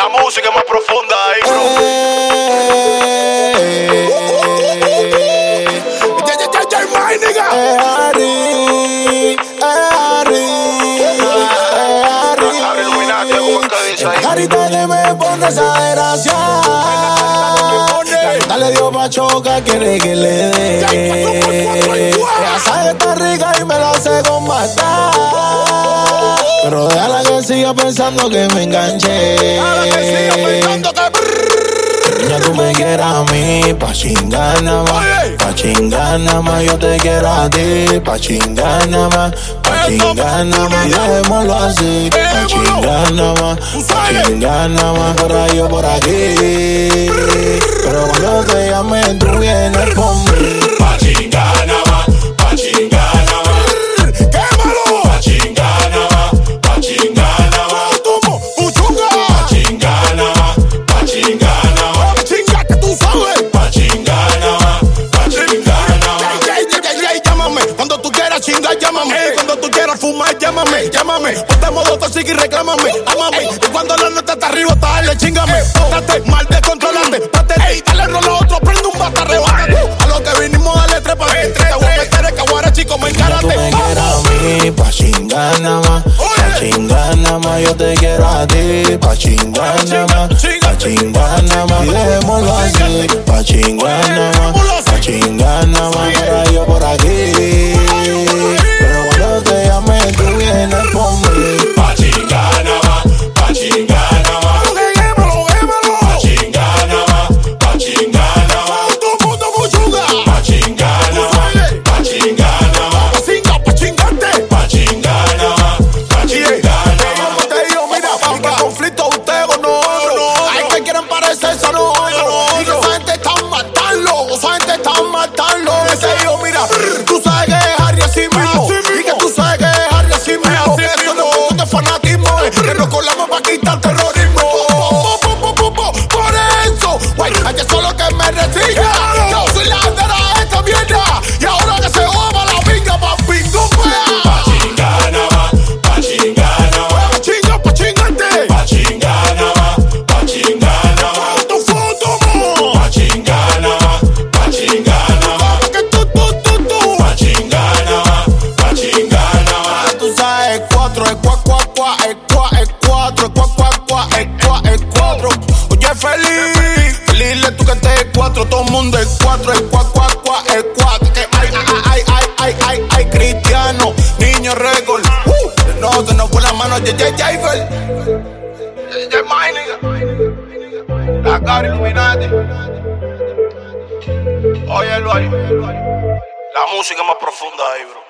música más profunda ahí, bro. Carita que me pone esa desgracia. Dale Dios pa' choca, quiere que le dé. Ella sabe que está rica y me la hace con matar. Pero déjala que siga pensando que me enganché. Niña, tú me quieras a mí, pa' chingar nada más. Pa' chingar nada más, yo te quiero a ti. Pa' chingar nada más, pa' chingar nada más. Y dejémoslo así, pa' chingar nada más. Pa' chingar nada más, por ahí o por aquí. Pero cuando te llame, tú vienes conmigo. Pa' chingar nada más, pa' chingar nada más. ¡Quémalo! Pa' chingar nada más, pa' chingar nada más. ¡Tomo, puchunga! Pa' chingar nada más, pa' chingar nada más. ¡Chinga que tú sabes! Pa' chingar nada más, pa' chingar nada más. Llámame, cuando tú quieras chingar, llámame. Cuando tú quieras fumar, llámame. Ponte modo tóxico y reclámame, amame. Y cuando la nota está arriba, dale, chingame. Date mal descontrolante, date, dale rolo a otro, prende un bata, rebátate. A lo que vinimos, dale trepa. Te voy a meter el caguara, chico, me encárate. Tú me quieres a mí, pa' chingar nada más. Pa' chingar nada más, yo te quiero a ti. Pa' chingar nada más, pa' chingar nada más. Y dejémoslo así, pa' chingar nada más. Pa' chingar nada más, por ahí o por aquí. Pero cuando te llame, tú vienes conmigo. Pa' chingar nada más, pa' chingar nada más. Pa' chingar nada más, pa' chingar nada más. Pa' chingar nada más, pa' chingar nada más. Pa' chingar nada más, pa' chingar nada más. Te digo, mira, porque conflicto usted o no. Hay que quieren parecerse a nosotros. Y que esa gente está matando, Te digo, mira, tú sabes que es Harry así mismo. Y que tú sabes que es Harry así mismo. Que esto no es cuestión de fanatismo, que nos colamos pa' quitar terrorismo. Por eso, güey, hay que solo que me resiga. Yo soy la bandera de esta mierda. Y ahora que se joda la pinga, papi, tú Pa' chingar nada más, pa' chingar nada más. pa' chingarte. Pa' chingar nada más, pa' chingar nada más. Tu foto, Pa' chingar nada más, pa' chingar nada más. que tú. Pa' chingar nada más, pa' chingar nada más. Tú sabes, es cuatro, es cuatro. Oye, feliz tú que estés cuatro, todo el mundo es cuatro, es cuatro. Que ay, cristiano, niño récord. No, se nos fue la mano, Jaifer. La cara Illuminati. Óyelo ahí. La música más profunda ahí, bro.